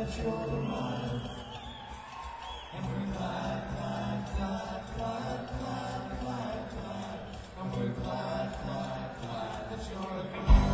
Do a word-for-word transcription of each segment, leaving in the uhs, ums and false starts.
that you're alive. And we're glad, glad, glad, glad, glad, glad, glad. And we're glad, glad, glad that you're alive.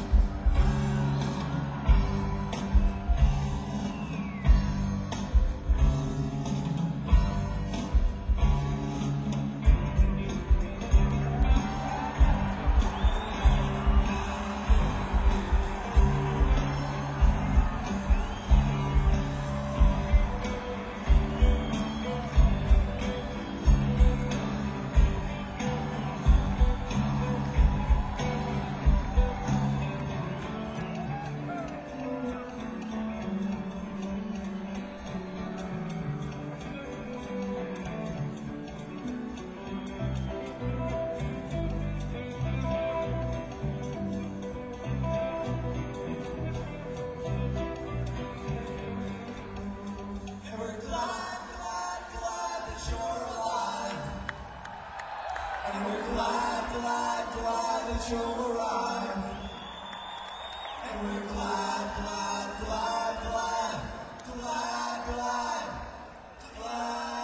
And we're glad, glad, glad that you'll arrive. And we're glad, glad, glad, glad, glad, glad, glad.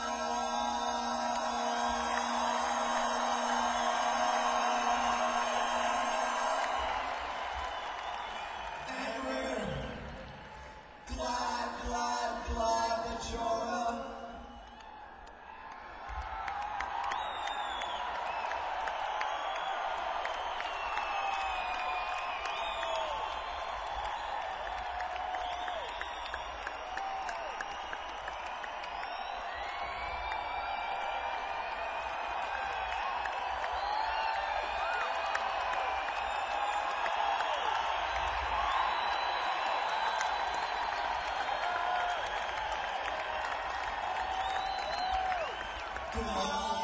And we're glad, glad, glad that you're alive. Come on.